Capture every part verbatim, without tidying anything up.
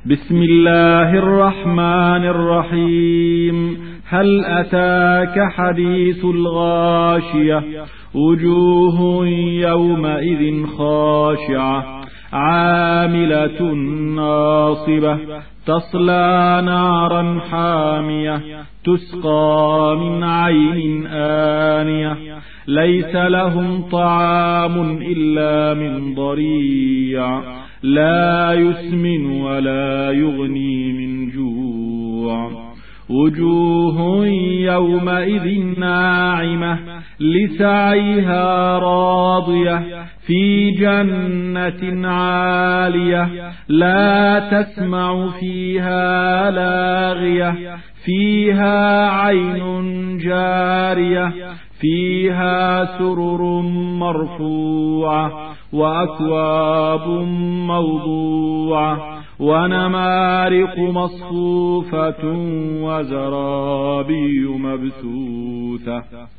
بسم الله الرحمن الرحيم. هل أتاك حديث الغاشية وجوه يومئذ خاشعة عاملة ناصبة تصلى نارا حامية تسقى من عين آنية ليس لهم طعام إلا من ضريع لا يسمن ولا يغني من جوع وجوه يومئذ ناعمة لسعيها راضية في جنة عالية لا تسمع فيها لاغية فيها عين جارية فيها سرر مرفوعة وأكواب موضوعة ونمارق مصفوفة وزرابي مبثوثة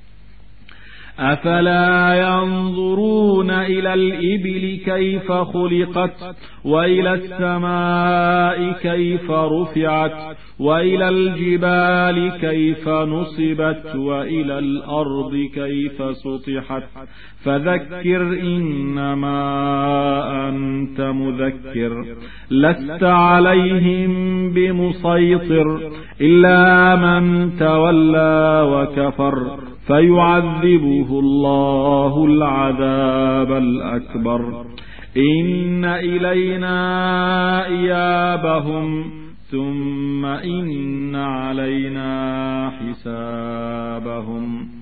أفلا ينظرون إلى الإبل كيف خلقت وإلى السماء كيف رفعت وإلى الجبال كيف نصبت وإلى الأرض كيف سطحت فذكر إنما أنت مذكر لست عليهم بمسيطر إلا من تولى وكفر فيعذبه الله العذاب الأكبر إن إلينا إيابهم ثم إن علينا حسابهم